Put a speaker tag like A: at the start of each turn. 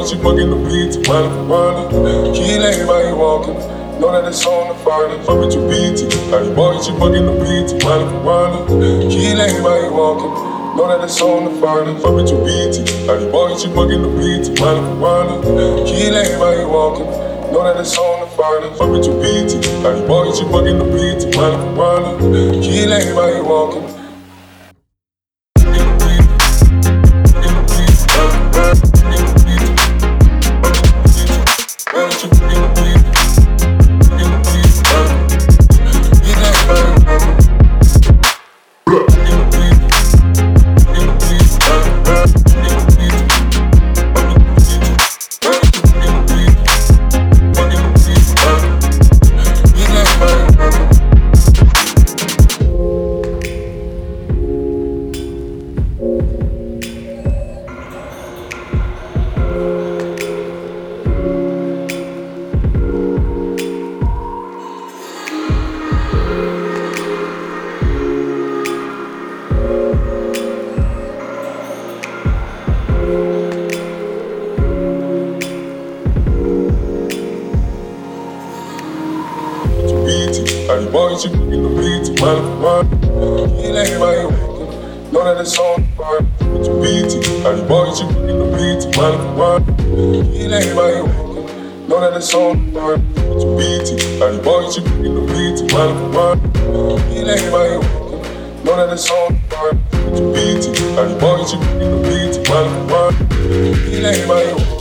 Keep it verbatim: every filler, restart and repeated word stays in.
A: she fucking the beat, marijuana. Key lane by you walking. Know that it's on the fire, fuck with your beat. Hey boy, she fucking the beat, marijuana. Key lane by you walking. Know that it's on the fire, fuck with your beat. Hey boy, she fucking the beat, marijuana. Key lane by you walking. Know that it's on the fire, fuck with your beat. Hey boy, she fucking the beat, marijuana. Key lane by you walking. Hey boy, she fucking the beat, marijuana. Key lane by you walking. Know that it's on the fire, with your beat. Hey boy, she fucking the beat, marijuana. Key lane by you walking. Know that it's on the fire, with your beat. Hey boy, she fucking the beat, marijuana. Key lane by you walking. Know that it's on the fire, with your beat. Hey boy, she fucking the beat, marijuana. Key lane by you walking.